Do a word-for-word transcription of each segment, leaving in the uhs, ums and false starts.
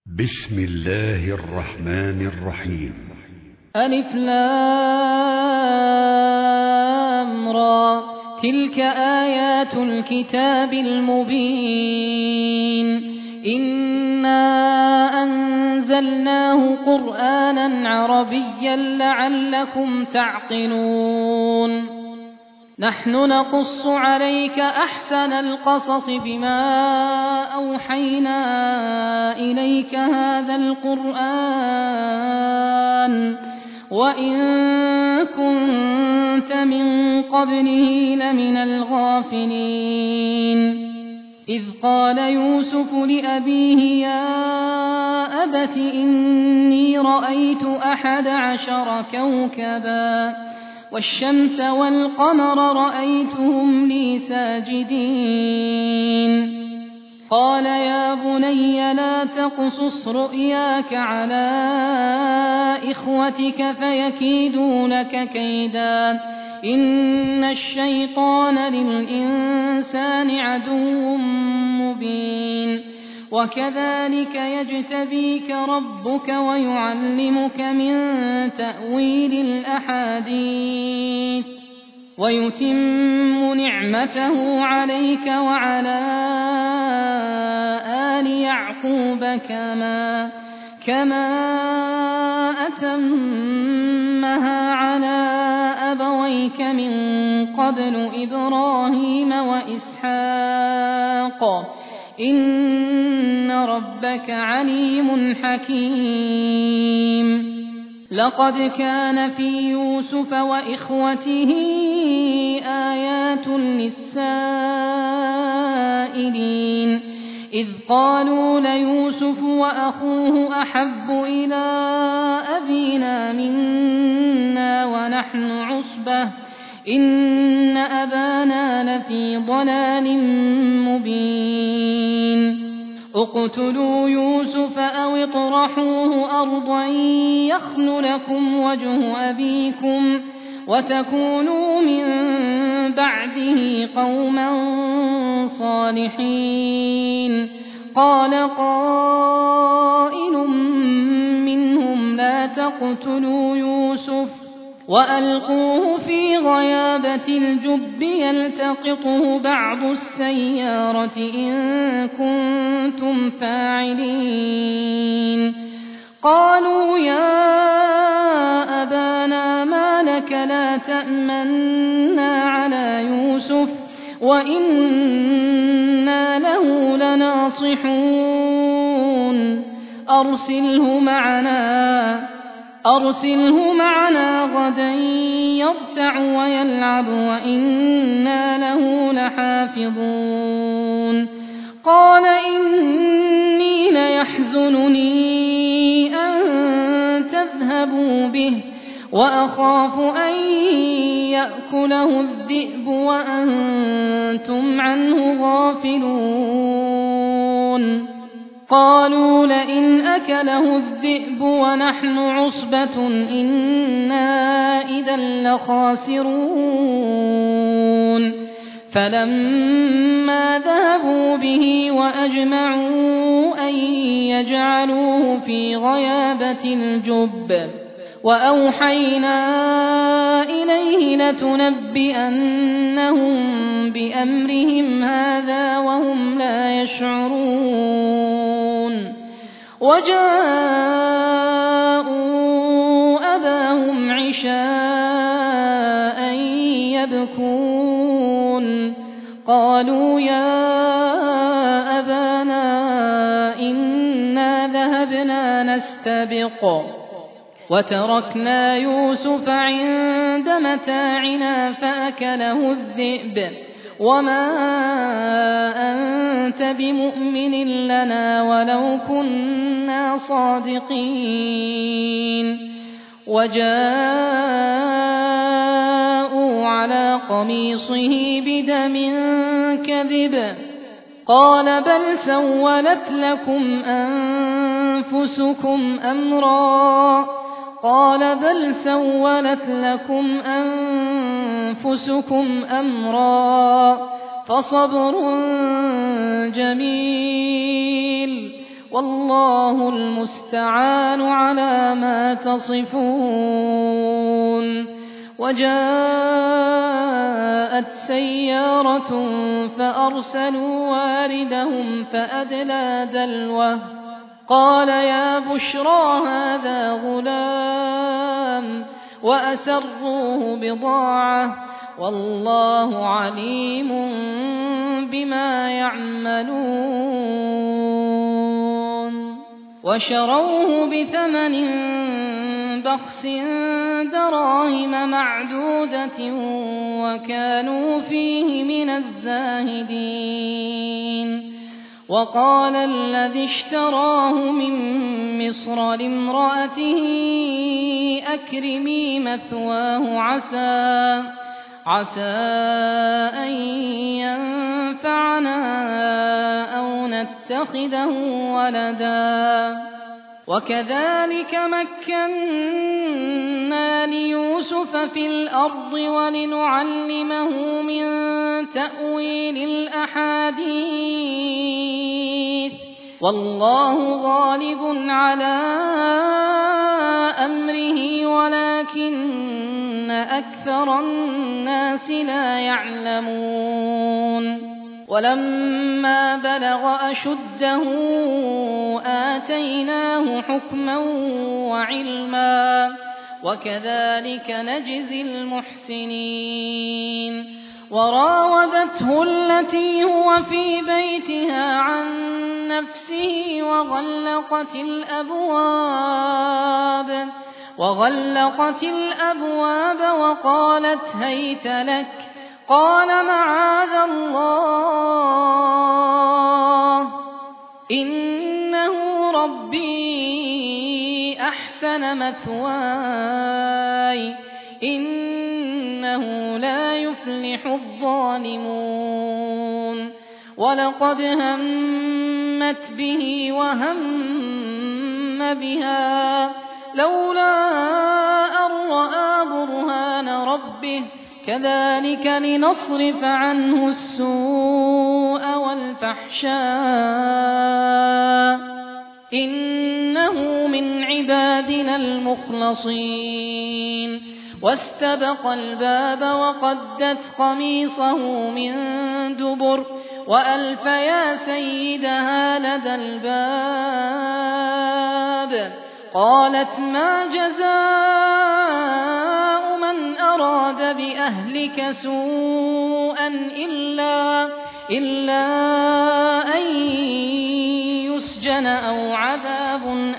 بسم الله الرحمن الرحيم. ألف لام را تلك آيات الكتاب المبين إنا أنزلناه قرآنا عربيا لعلكم تعقلون نحن نقص عليك أحسن القصص بما أوحينا إليك هذا القرآن وإن كنت من قبله لمن الغافلين إذ قال يوسف لأبيه يا أبت إني رأيت أحد عشر كوكبا والشمس والقمر رأيتهم لي ساجدين قال يا بني لا تقصص رؤياك على إخوتك فيكيدوا لك كيدا إن الشيطان للإنسان عدو مبين وكذلك يجتبيك ربك ويعلمك من تأويل الأحاديث ويتم نعمته عليك وعلى آل يعقوب كما كما أتمها على أبويك من قبل إبراهيم وإسحاق إن ربك عليم حكيم لقد كان في يوسف وإخوته آيات للسائلين إذ قالوا ليوسف وأخوه أحب إلى أبينا منا ونحن عصبة إن أبانا لفي ضلال مبين اقتلوا يوسف أو اطرحوه أرضا يخل لكم وجه أبيكم وتكونوا من بعده قوما صالحين قال قائل منهم لا تقتلوا يوسف وألقوه في غيابة الجب يلتقطه بعض السيارة إن كنتم فاعلين قالوا يا أبانا ما لك لا تأمنا على يوسف وإنا له لناصحون أرسله معنا أرسله معنا غدا يرتع ويلعب وإنا له لحافظون قال إني ليحزنني أن تذهبوا به وأخاف أن يأكله الذئب وأنتم عنه غافلون قالوا لئن أكله الذئب ونحن عصبة إنا إذا لخاسرون فلما ذهبوا به وأجمعوا أن يجعلوه في غيابة الجب وأوحينا إليه لتنبئنهم بأمرهم هذا وهم لا يشعرون وجاءوا أباهم عشاء يبكون قالوا يا أبانا إنا ذهبنا نستبق وتركنا يوسف عند متاعنا فأكله الذئب وما أنت بمؤمن لنا ولو كنا صادقين وجاءوا على قميصه بدم كذب قال بل سولت لكم أنفسكم أمرا قال بل سولت لكم أنفسكم أمرا فصبر جميل والله المستعان على ما تصفون. وجاءت سيارة فأرسلوا واردهم فأدلى دلوه قال يا بشرى هذا غلام وأسروه بضاعة والله عليم بما يعملون. وشروه بثمن بخس دراهم معدودة وكانوا فيه من الزاهدين. وقال الذي اشتراه من مصر لامرأته أكرمي مثواه عسى عسى أن ينفعنا أو نتخذه ولدا. وكذلك مكنا ليوسف في الأرض ولنعلمه من تأويل الأحاديث والله غالب على أمره ولكن أكثر الناس لا يعلمون. ولما بلغ أشده آتيناه حكما وعلما وكذلك نجزي المحسنين. وراودته التي هو في بيتها عن نفسه وغلقت الأبواب وغلقت الأبواب وقالت هيت لك قال معاذ الله إنه ربي أحسن مثواي إنه لا يفلح الظالمون. ولقد همت به وهم بها لولا أن رأى برهان ربه كذلك لنصرف عنه السوء والفحشاء إنه من عبادنا المخلصين. واستبق الباب وقدت قميصه من دبر وألف يا سيدها لدى الباب قالت ما جزاء من أراد بأهلك سوءا إلا, إلا أن يسجن أو عذاب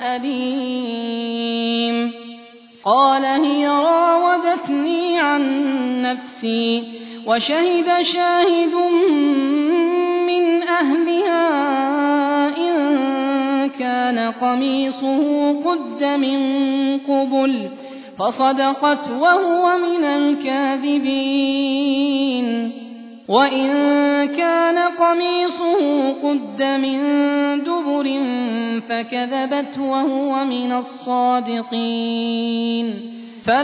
أليم. قال هي راودتني عن نفسي وشهد شاهد من أهلها إن كان قميصه قد من قبل فصدقت وهو من الكاذبين وإن كان قميصه قد من دبر فكذبت وهو من الصادقين.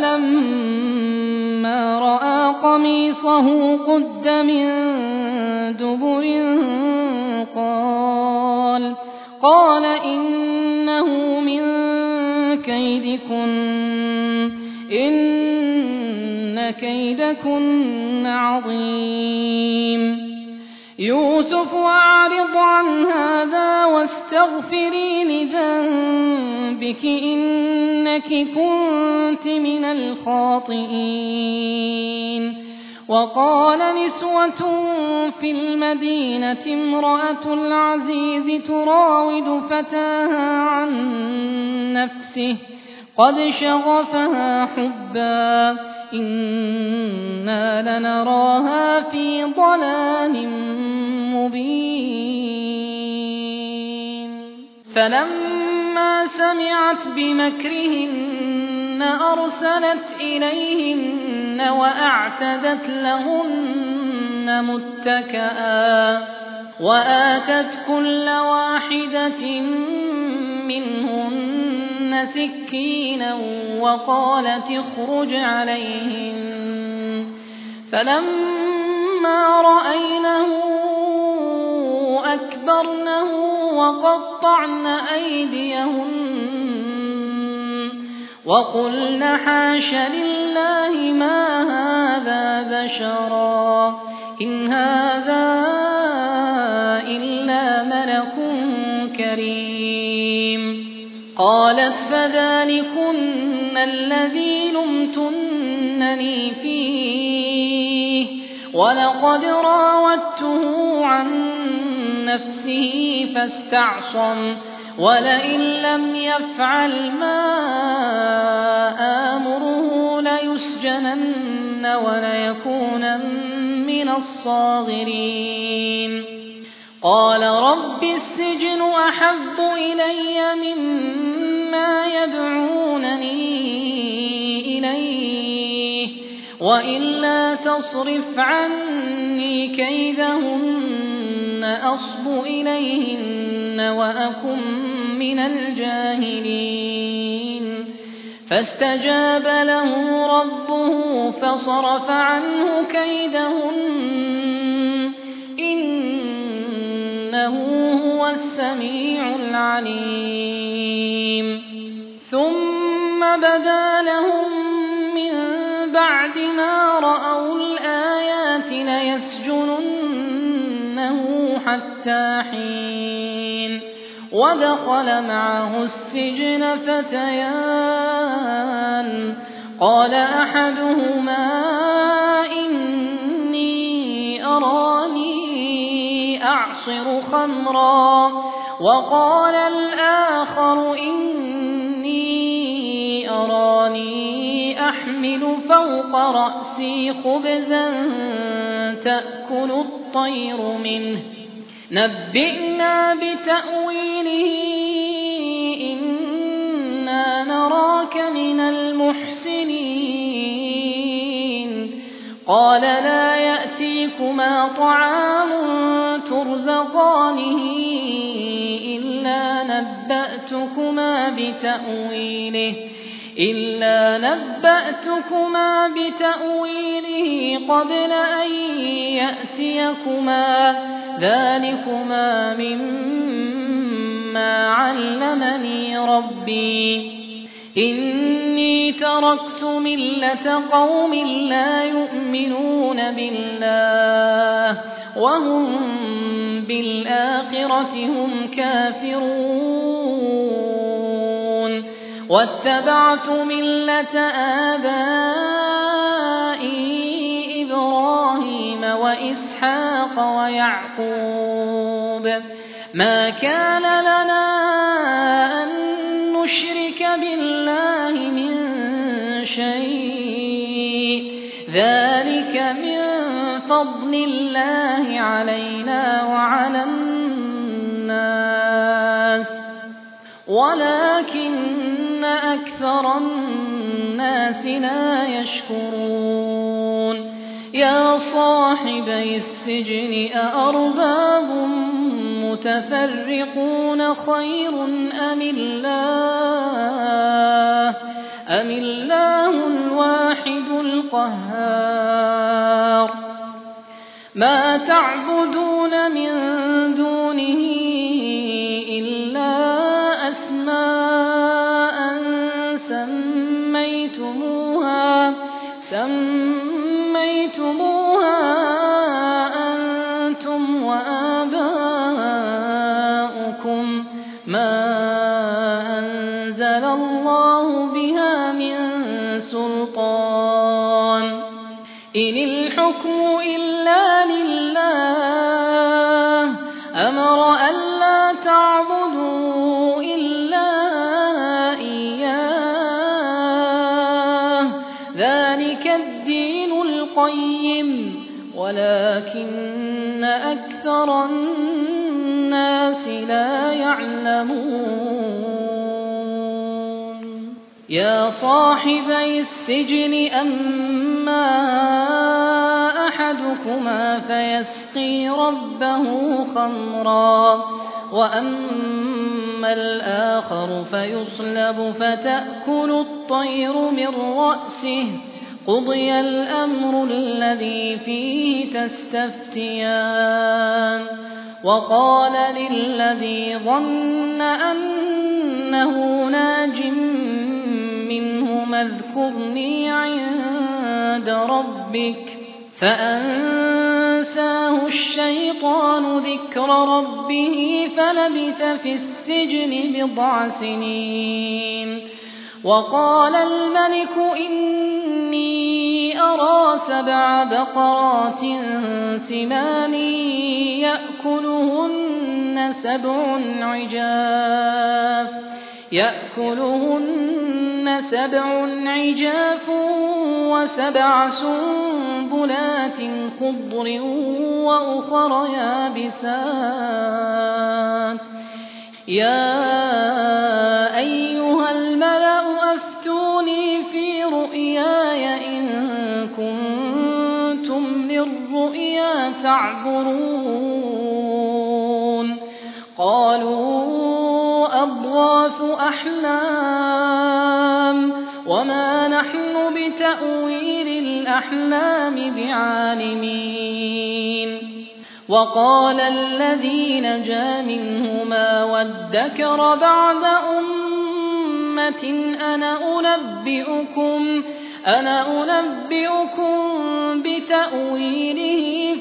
فلما رأى قميصه قد من دبر قال قال إنه من كيدكن إن كيدكن عظيم. يوسف أعرض عن هذا واستغفري لذنبك إنك كنت من الخاطئين. وقال نسوة في المدينة امرأة العزيز تراود فتاها عن نفسه قد شغفها حبا إنا لنراها في ضلال مبين. فلما سمعت بمكرهن أرسلت إليهن وأعتدت لهن متكئا وآتت كل واحدة منهن سكينا وقالت اخرج عليهن. فلما رأينه أكبرنه وقطعن أيديهن وقلن حاش لله ما هذا بشرا إن هذا إلا ملك كريم. قالت فذلكن الذي لمتنني فيه ولقد راودته عن نفسه فاستعصم ولئن لم يفعل ما آمره ليسجنن وليكونن من الصاغرين. قال رب السجن أحب إلي مما يدعونني إليه وإلا تصرف عني كيدهن أصب إليهن وأكن من الجاهلين. فاستجاب له ربه فصرف عنه كيدهن إنه هو السميع العليم. ثم بدا لهم من بعد ما رأوا الآيات ليسجننه حتى حين. ودخل معه السجن فتيان قال أحدهما إني أراني أعصر خمرا وقال الآخر إني أراني أحمل فوق رأسي خبزا تأكل الطير منه نبئنا بتأويله إنا نراك من المحسنين. قال لا يأتيكما طعام ترزقانه إلا نبأتكما بتأويله إلا نبأتكما بتأويله قبل أن يأتيكما ذلكما مما علمني ربي إني تركت ملة قوم لا يؤمنون بالله وهم بالآخرة هم كافرون واتبعت ملة آبائي إبراهيم وإسحاق ويعقوب ما كان لنا أن نشرك بالله من شيء ذلك من فضل الله علينا وعلى الناس ولكن أكثر الناس لا يشكرون. يا صاحبي السجن أأرباب متفرقون خير أم الله أم الله الواحد القهار. ما تعبدون من دونه إلا أسماء سميتموها سميتموها أنتم وآباؤكم ما أنزل الله بها من سلطان إن الحكم إلا لله أمر ألا تعبدوا إلا إياه ذلك الدين القيم ولكن أكثر الناس لا يعلمون. يا صاحبي السجن أما أحدكما فيسقي ربه خمرا وأما الآخر فيصلب فتأكل الطير من رأسه قضي الأمر الذي فيه تستفتيان وقال للذي ظن أنه ناج منهما اذكرني عند ربك فأنساه الشيطان ذكر ربه فلبث في السجن بضع سنين. وقال الملك إني أرى سبع بقرات سمان يأكلهن سبع عجاف يأكلهن سبع عجاف وسبع سنبلات خضر وأخر يابسات يا أيها الملأ أفتوني في رؤياي إن كنتم للرؤيا تعبرون. قالوا أضغاث أحلام وما نحن بتأويل الأحلام بعالمين. وقال الذي نجا منهما وادكر بعد أمة أنا أنبئكم أنا أنبئكم بتأويله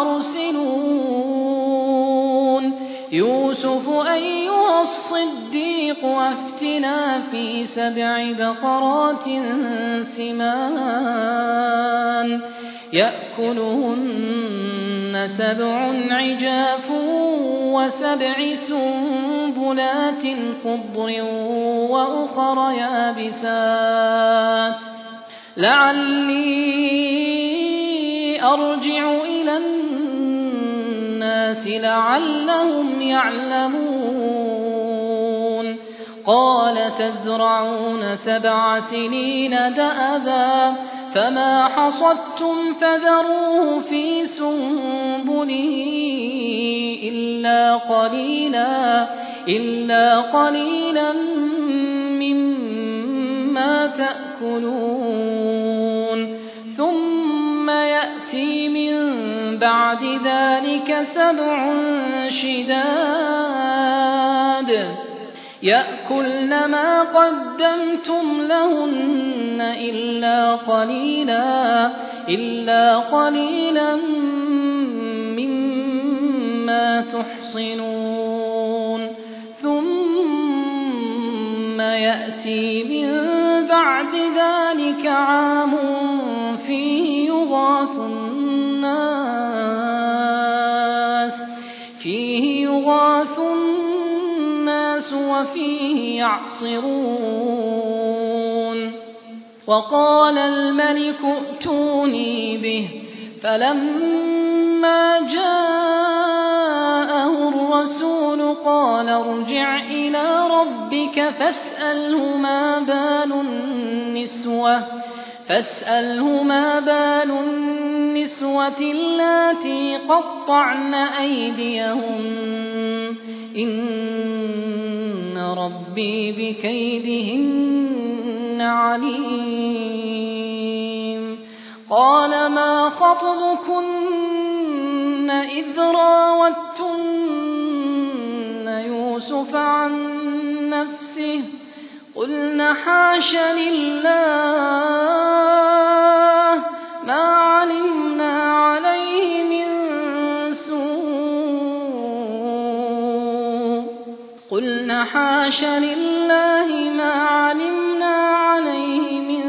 فأرسلون. يوسف أيها الصديق أفتنا في سبع بقرات سمان يأكلهن سبع عجاف وسبع سنبلات خضر وأخر يابسات لعلي أرجع إلى الناس لعلهم يعلمون. قال تزرعون سبع سنين دأبا فما حصدتم فذروه في سنبله إلا قليلا, إلا قليلا مما تأكلون. ثم يأتي من بعد ذلك سبع شداد يأكلن ما قدمتم لهن إلا قليلا, إلا قليلا مما تحصنون. ثم يأتي من بعد ذلك عام فيه يغاث الناس فيه يغاث الناس وفيه يعصرون. وقال الملك ائتوني به فلما جاءه الرسول قال ارجع إلى ربك فاسأله ما بال النسوة فاسأله ما بال النسوة اللاتي قطعن أيديهن إن ربي بكيدهن عليم. قال ما خطبكن إذ راوتن يوسف عن نفسه قلن حاش لله ما علمنا عليه من سوء قلن حاش لله ما علمنا عليه من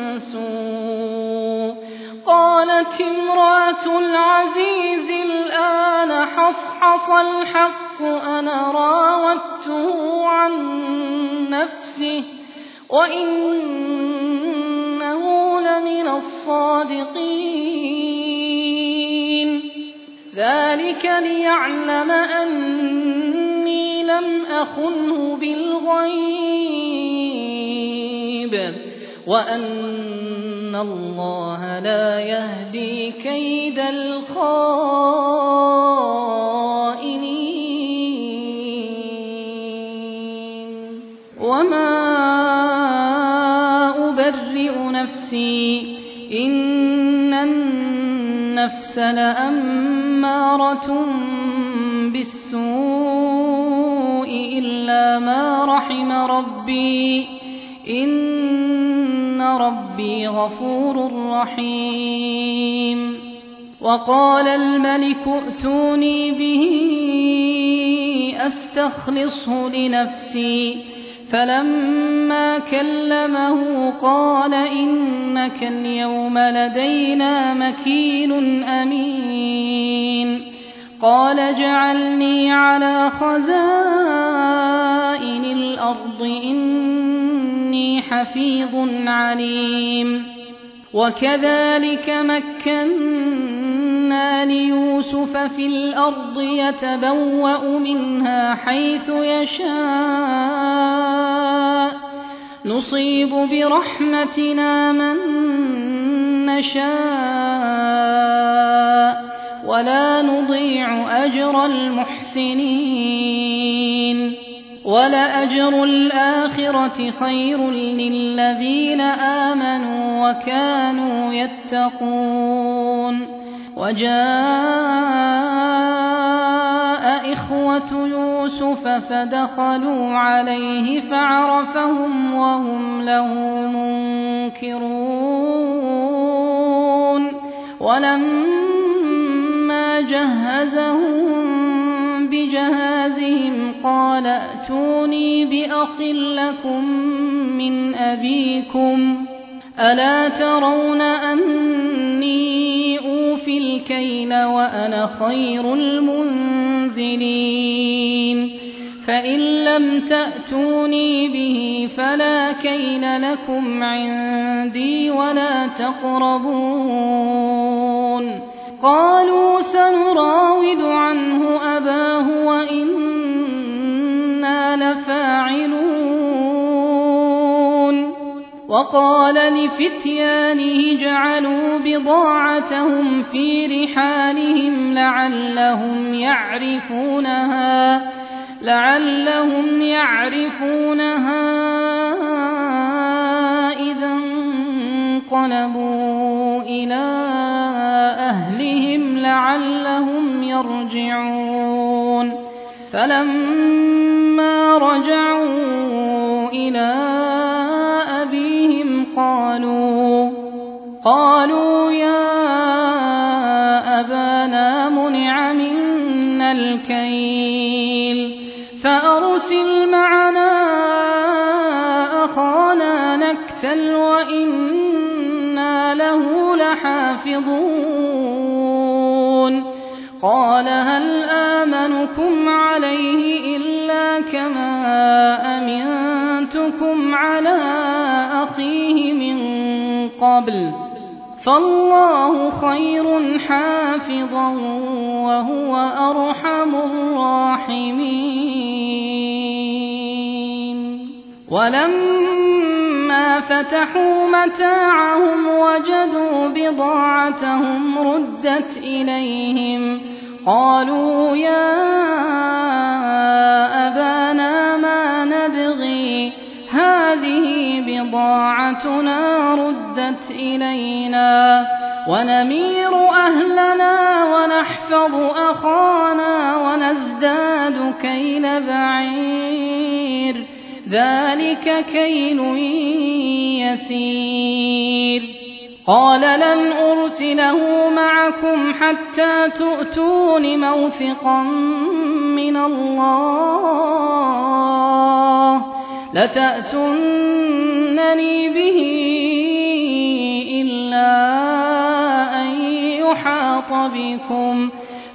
سوء. قالت امرأة العزيز الآن حصحص الحق أنا راودته عن نفسه وإنه لمن الصادقين. ذلك ليعلم أني لم أخنه بالغيب وأن الله لا يهدي كيد الخائنين. وما أبرئ نفسي إن النفس لأمارة بالسوء إلا ما رحم ربي إن ربي غفور رحيم. وقال الملك ائتوني به أستخلصه لنفسي فلما كلمه قال إنك اليوم لدينا مكين أمين. قال اجعلني على خزائن الأرض إني حفيظ عليم. وكذلك مكنا ليوسف في الأرض يتبوأ منها حيث يشاء نصيب برحمتنا من نشاء ولا نضيع أجر المحسنين. ولأجر الآخرة خير للذين آمنوا وكانوا يتقون. وجاء إخوة يوسف فدخلوا عليه فعرفهم وهم له منكرون. ولما جهزهم بجهازهم قال ائتوني بأخ لكم من أبيكم ألا ترون أني أوفي الكيل وأنا خير المنزلين. فإن لم تأتوني به فلا كيل لكم عندي ولا تقربون. قالوا سنراود عنه أباه وإنا لفاعلون. وقال لفتيانه جعلوا بضاعتهم في رحالهم لعلهم يعرفونها لعلهم يعرفونها إذا انقلبوا إلى أهلهم لعلهم يرجعون. فلما رجعوا إلى أبيهم قالوا قالوا يا أبانا منع منا الكيل فأرسل معنا أخانا نكتل وإنا له لحافظون. قال هل آمنكم عليه إلا كما أمنتكم على أخيه من قبل فالله خير حافظا وهو أرحم الراحمين. ولما فتحوا متاعهم وجدوا بضاعتهم ردت إليهم قالوا يا أبانا ما نبغي هذه بضاعتنا ردت إلينا ونمير أهلنا ونحفظ أخانا ونزداد كيل بعير ذلك كيل يسير. قال لن أرسله معكم حتى تؤتون موثقا من الله لتأتونني به إلا أن يحاط بكم.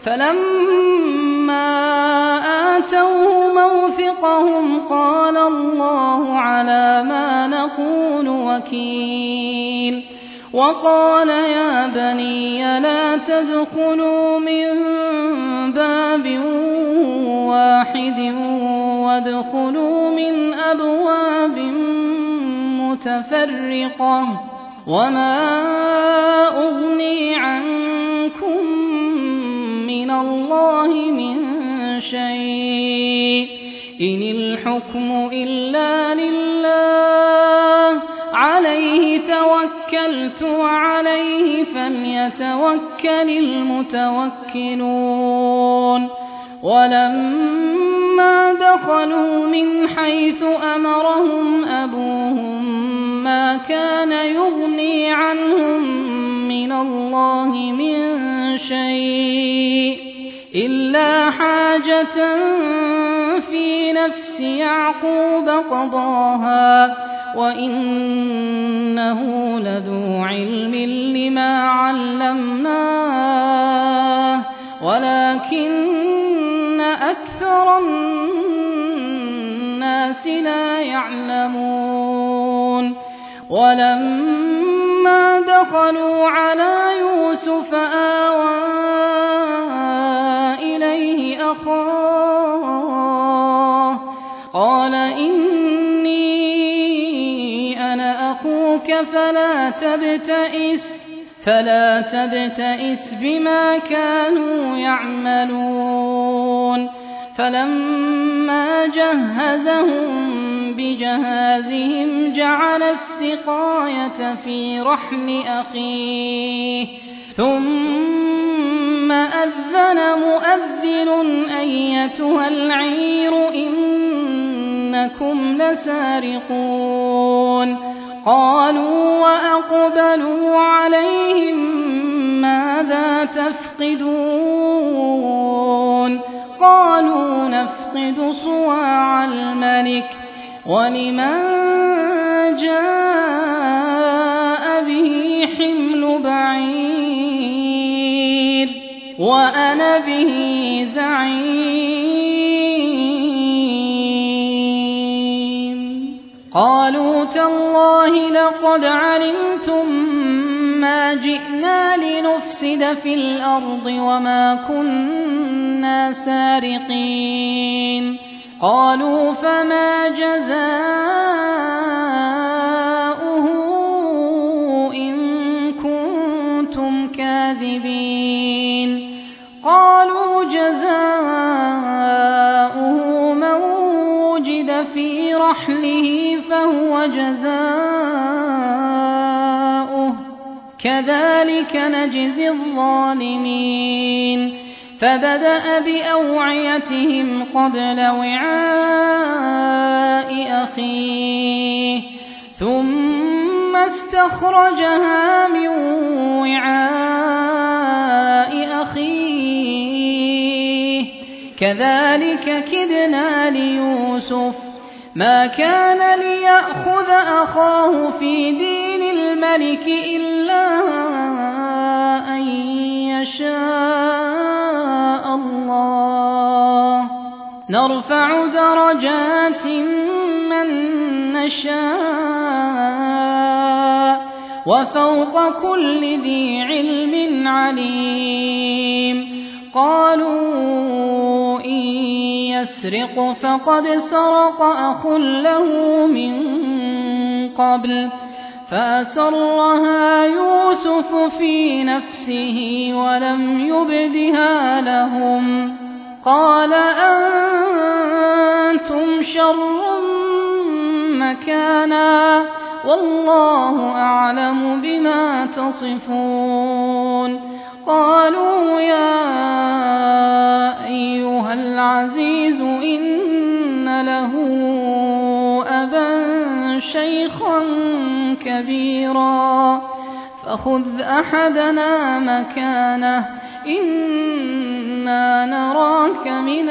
فلما آتوه موثقهم قال الله على ما نقول وكيل. وقال يا بني لا تدخلوا من باب واحد وادخلوا من أبواب متفرقة وما أغني عنكم من الله من شيء إن الحكم إلا لله عليه توكلت وعليه فليتوكل المتوكلون. ولما دخلوا من حيث أمرهم أبوهم ما كان يغني عنهم من الله من شيء إلا حاجة في نفس يعقوب قضاها وإنه لذو علم لما علمناه ولكن أكثر الناس لا يعلمون. ولما دخلوا على يوسف آوى إليه أخاه قال إني أنا أخوك فلا تبتئس فلا تبتئس بما كانوا يعملون. فلما جهزهم بجهازهم جعل السقاية في رحل أخيه ثم أذن مؤذن أيتها العير إنكم لسارقون. قالوا وأقبلوا عليهم ماذا تفقدون قالوا نفقد صواع الملك ولمن جاء به حمل بعير وأنا به زعيم. قالوا تالله لقد علمتم ما جئنا لنفسد في الأرض وما كنا سارقين. قالوا فما جزاؤه إن كنتم كاذبين. قالوا جزاؤه من وجد في رحله فهو جزاؤه كذلك نجزي الظالمين. فبدأ بأوعيتهم قبل وعاء أخيه ثم استخرجها من وعاء أخيه كذلك كدنا ليوسف ما كان ليأخذ أخاه في دين الملك إلا أن يشاء الله نرفع درجات من نشاء وفوق كل ذي علم عليم. قالوا إن يسرق فقد سرق أخ له من قبل فأسرها يوسف في نفسه ولم يبدها لهم. قال أنتم شر مكانا والله أعلم بما تصفون. قالوا يا أيها العزيز إن له أبا شيخا كبيرا فخذ أحدنا مكانه إنا نراك من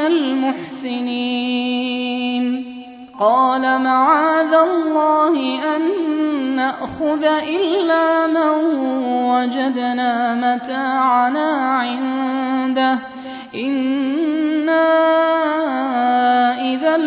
المحسنين. قال معاذ الله أن نأخذ إلا من وجدنا متاعنا عنده إنا إذا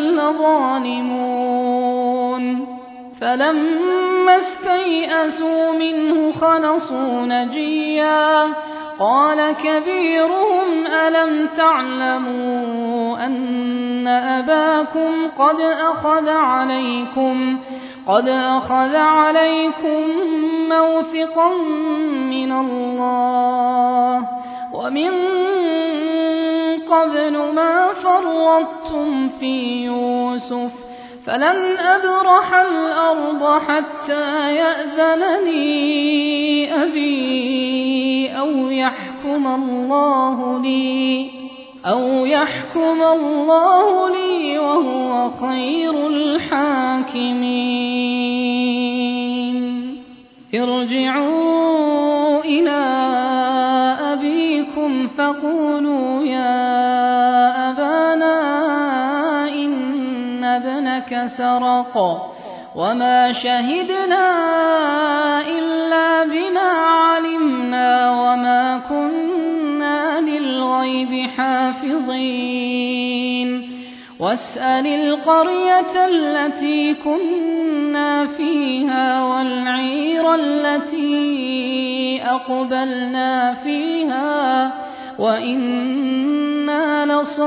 لظالمون. فلما استيئسوا منه خلصوا نجيا قال كبيرهم ألم تعلموا أن أباكم قد أخذ عليكم قد أخذ عليكم موثقا من الله ومن قبل ما فرطتم في يوسف فلن أبرح الأرض حتى يأذن لي أبي أو يحكم الله لي أو يحكم الله لي وهو خير الحاكمين ارجعوا إلى أبيكم فقولوا يا أبانا إن ابنك سرق وما شهدنا إلا بما علمنا وما كنا للغيب حافظين واسأل القرية التي كنا فيها والعير التي أقبلنا فيها وإنا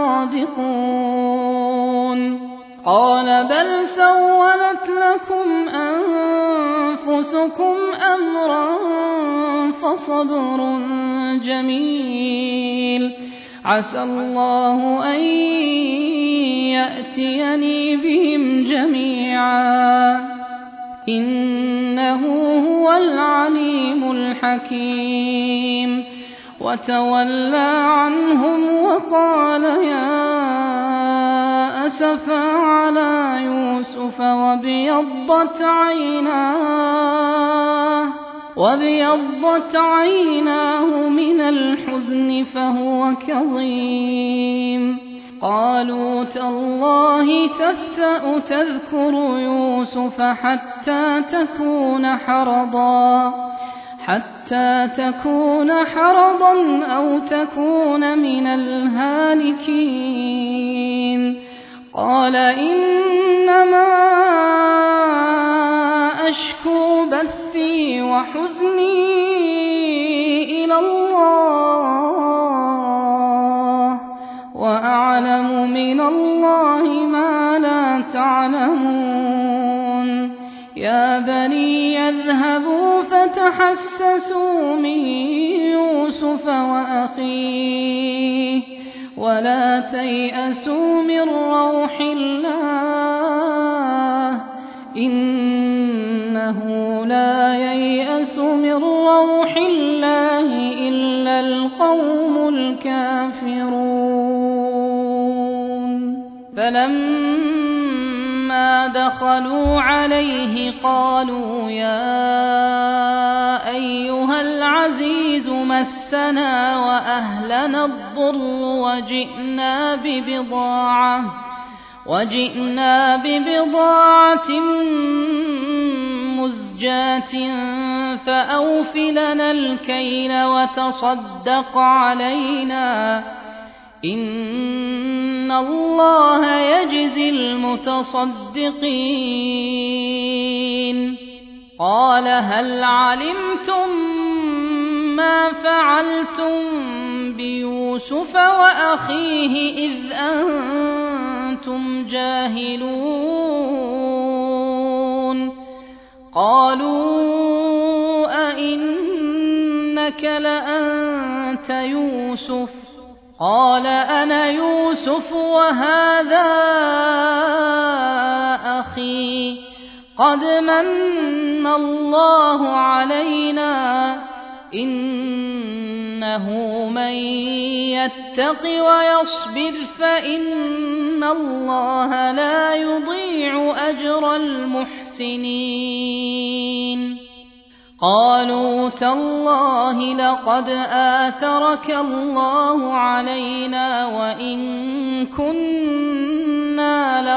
لصادقون قال بل سولت لكم أنفسكم أمرا فصبر جميل عسى الله أن يأتيني بهم جميعا إنه هو العليم الحكيم وتولى عنهم وقال يا أسفا على يوسف وابيضت عيناه وابيضت عيناه من الحزن فهو كظيم قالوا تالله تفتأ تذكر يوسف حتى تكون حرضا حتى تكون حرضا أو تكون من الهالكين قال إنما أشكو بثي وحزني إلى الله وأعلم من الله ما لا تعلمون يا بني اذهبوا فتحسسوا من يوسف وأخيه ولا تيأسوا من روح الله إنه لا ييأس من روح الله إلا القوم الكافرون فلما دخلوا عليه قالوا يا أيها العزيز مسنا وأهلنا الضر وجئنا ببضاعة وجئنا ببضاعة مزجاة فأوف لنا الكيل وتصدق علينا إن الله يجزي المتصدقين قال هل علمتم ما فعلتم بيوسف وأخيه إذ أنتم جاهلون قالوا أئنك لأنت يوسف قال أنا يوسف وهذا أخي قد من الله علينا إنه من يتق ويصبر فإن الله لا يضيع أجر المحسنين قالوا تالله لقد آثرك الله علينا وإن كنا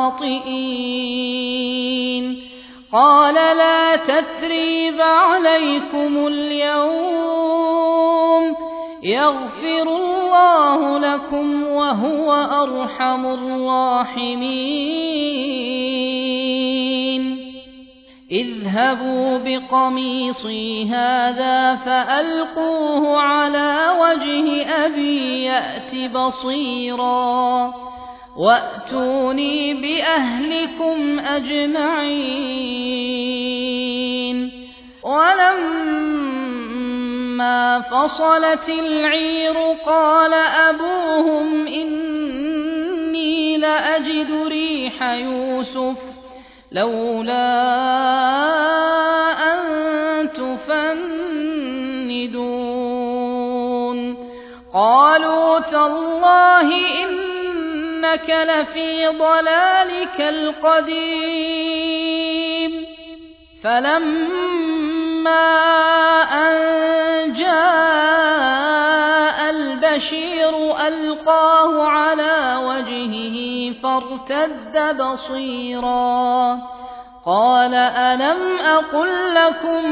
لخاطئين قال لا تثريب عليكم اليوم يغفر الله لكم وهو أرحم الراحمين اذهبوا بقميصي هذا فألقوه على وجه أبي يأت بصيرا وأتوني بأهلكم أجمعين ولما فصلت العير قال أبوهم إني لأجد ريح يوسف لولا أن تفندون قالوا تالله تالله إنك لفي ضلالك القديم فلما أن جاء البشير ألقاه على وجهه فارتد بصيرا قال ألم أقل لكم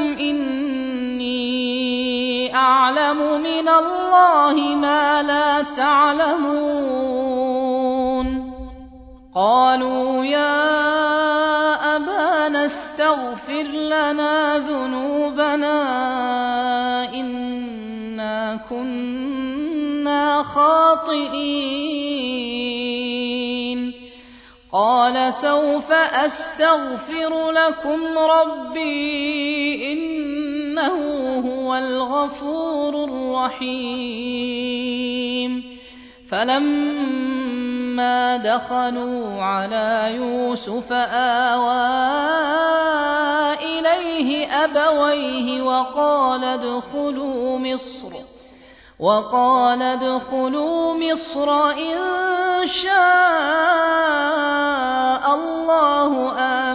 إني أعلم من الله ما لا تعلمون قالوا يا أبانا استغفر لنا ذنوبنا إنا كنا خاطئين قال سوف أستغفر لكم ربي إنه هو الغفور الرحيم فلما دخلوا على يوسف آوى إليه أبويه وقال ادخلوا مصر وقال ادخلوا مصر إن شاء الله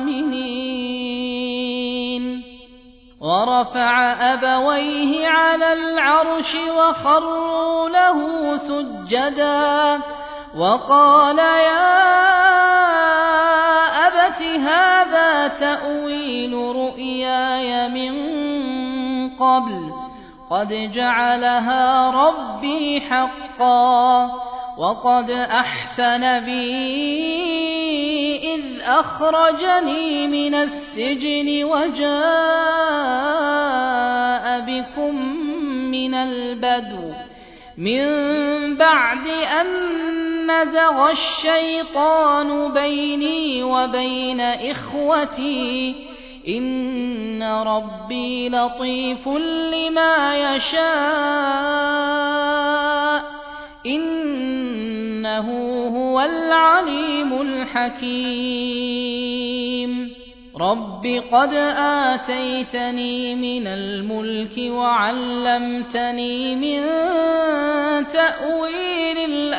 آمنين ورفع أبويه على العرش وخروا له سجدا وقال يا أبت هذا تأويل رؤياي من قبل قد جعلها ربي حقا وقد أحسن بي إذ أخرجني من السجن وجاء بكم من البدو من بعد أن نزغ الشيطان بيني وبين إخوتي إن ربي لطيف لما يشاء إنه هو العليم الحكيم رب قد آتيتني من الملك وعلمتني من تأويل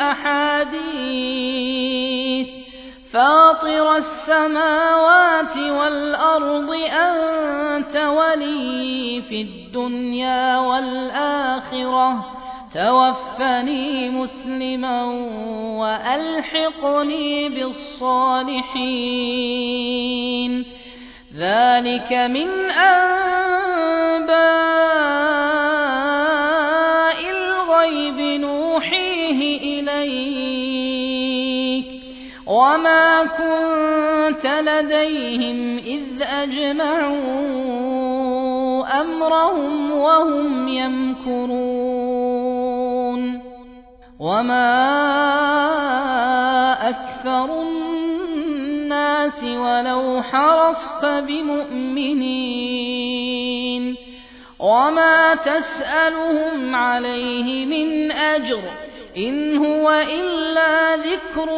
الأحاديث فاطر السماوات والأرض أنت ولي في الدنيا والآخرة توفني مسلما وألحقني بالصالحين ذلك من أنباء الغيب نوحيه إليك وما كنت لديهم إذ أجمعوا أمرهم وهم يمكرون وما أكثر الناس ولو حرصت بمؤمنين وما تسألهم عليه من أجر إن هو إلا ذكر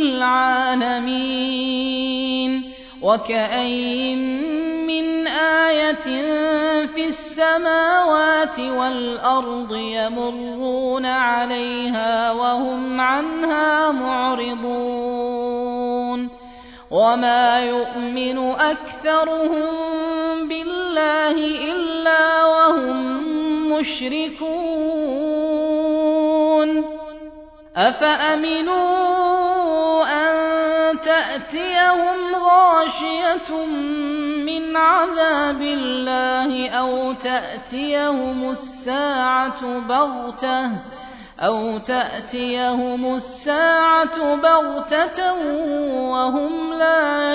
للعالمين وكأين من آية في السماوات والأرض يمرون عليها وهم عنها معرضون وما يؤمن أكثرهم بالله إلا وهم مشركون أفأمنوا أن تأتيهم غاشية من عذاب الله أو تأتيهم الساعة بغتة أو تأتيهم الساعة بغتة وهم لا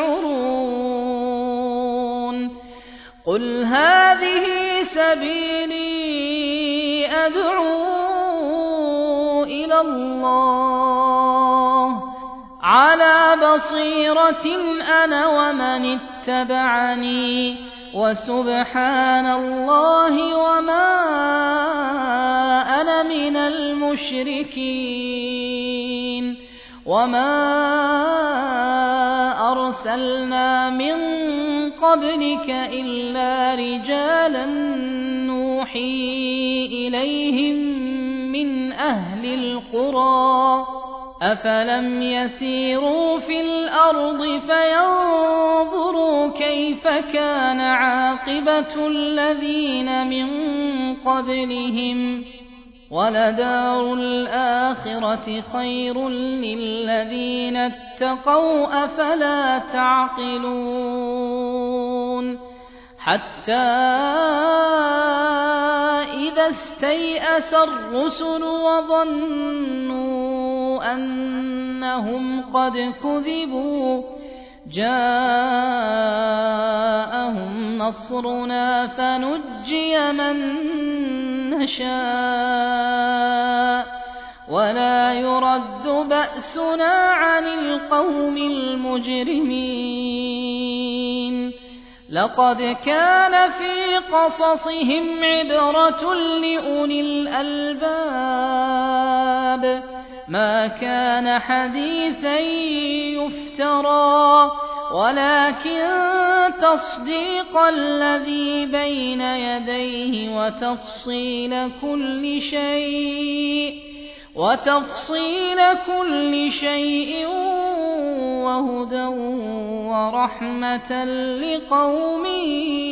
يشعرون قل هذه سبيلي أدعو إلى الله على بصيرة أنا ومن اتبعني وسبحان الله وما أنا من المشركين وما أرسلنا من قبلك إلا رجالا نوحي إليهم من أهل القرى أفلم يسيروا في الأرض فينظروا كيف كان عاقبة الذين من قبلهم ولدار الآخرة خير للذين اتقوا أفلا تعقلون حتى إذا استيأس الرسل وظنوا أنهم قد كذبوا جاءهم نصرنا فنجي من نشاء ولا يرد بأسنا عن القوم المجرمين لقد كان في قصصهم عبرة لأولي الألباب ما كان حديثا يفترى ولكن تصديق الذي بين يديه وتفصيل كل شيء وتفصيل كل شيء وهدى ورحمة لقوم